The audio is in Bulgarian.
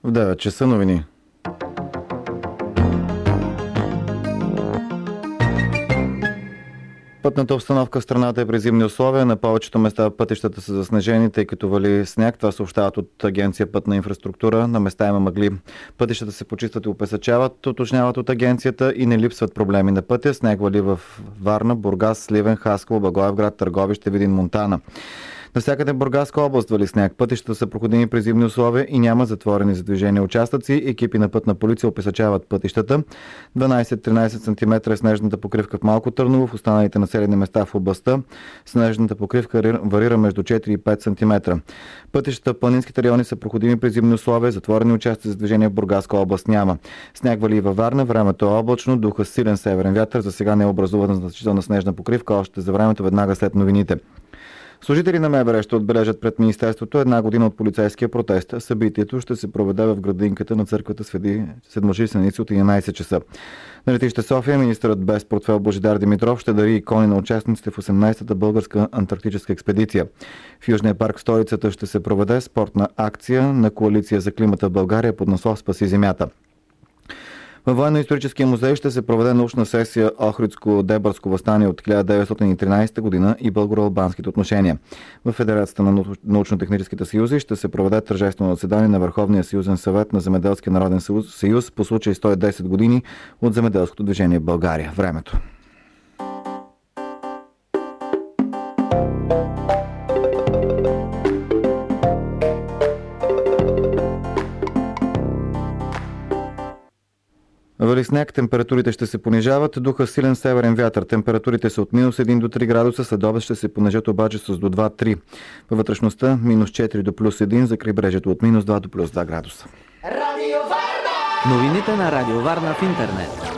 В 9 часа новини. Пътната обстановка в страната е при зимни условия. На повечето места пътищата са заснежени, тъй като вали сняг. Това съобщават от Агенция Пътна инфраструктура. На места има мъгли. Пътищата се почистват и опесъчават, уточняват от агенцията, и не липсват проблеми на пътя. Сняг вали в Варна, Бургас, Сливен, Хасково, Благоевград, Търговище, Видин, Монтана. Навсякъде в Бургаска област вали сняг. Пътищата са проходими при зимни условия и няма затворени за движение участъци. Екипи на Пътна полиция опесачават пътищата. 12-13 см е снежната покривка в Малко Търново, в останалите населени места в областта снежната покривка варира между 4 и 5 см. Пътищата в планинските райони са проходими при зимни условия. Затворени участъци за движение в Бургаска област няма. Сняг вали и във Варна. Времето е облачно, духа силен северен вятър. За сега не е образувана значителна снежна покривка още за времето веднага след новините. Служители на МВР ще отбележат пред Министерството 1 година от полицейския протест. Събитието ще се проведе в градинката на църквата Свети Седмочисленици от 11 часа. На летище София министърът без портфел Божидар Димитров ще дари икони на участниците в 18-та българска антарктическа експедиция. В Южния парк в столицата ще се проведе спортна акция на Коалиция за климата в България под наслов "Спаси земята". Във Военно-историческия музей ще се проведе научна сесия Охридско-Дебърско въстание от 1913 година и българо-албанските отношения. В Федерацията на научно-техническите съюзи ще се проведе тържествено заседание на Върховния съюзен съвет на Земеделския народен съюз по случай 110 години от земеделското движение в България. Времето. Вали сняг, температурите ще се понижават, духа силен северен вятър. Температурите са от -1 до 3 градуса, след обед ще се понижат обаче с до 2-3. Във вътрешността -4 до +1, за крайбрежието от -2 до +2 градуса. Новините на Радио Варна в интернет.